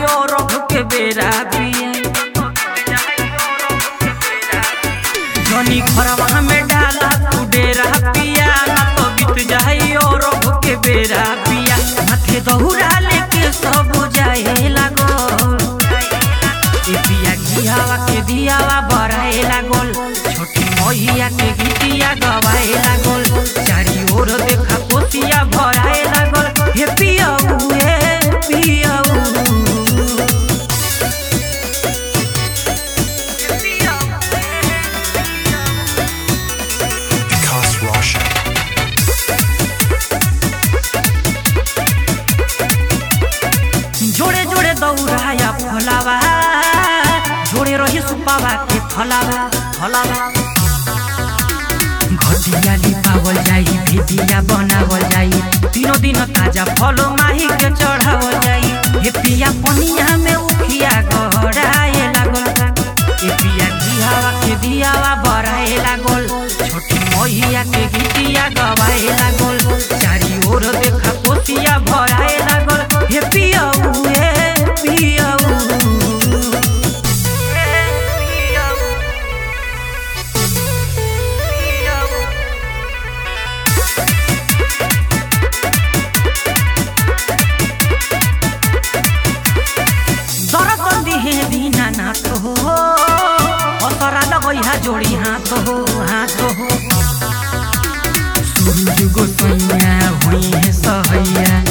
और के बेरा पिया जनी खरवा में डाला तू डेरा पिया ना तो बीत जाई और के बेरा पिया माथे दहुरा लेके सब जाए लागो ए पिया घियावा के दियावा बराए लागल छोटी मैया के गीतिया गवाए लागल चारी ओर देखा कोसिया भराए लागल हे पियाऊ हे पियाऊ जोड़े जोड़े दौड़ाया फलावा जोड़े रही सुपावा के फलावा फलावा घटिया लिपावल जाई भेदिया बनावल जाई तीनों दिन ताजा फल माही के चढ़ावल जाई हे पिया पनिया में उखिया गहराए लागल ए पिया घियावा के दियावा बराए लागल छोटी मैया के गीतिया गवाए लागल चारी ओर देखा कोसिया भराए लागल हे पियाऊ हे पियाऊ दरद दिहे दीना नाथ हो असरा लगैहा जोड़ी हाथ हो हाथ हो सूरज गोसैया हुई है सहैया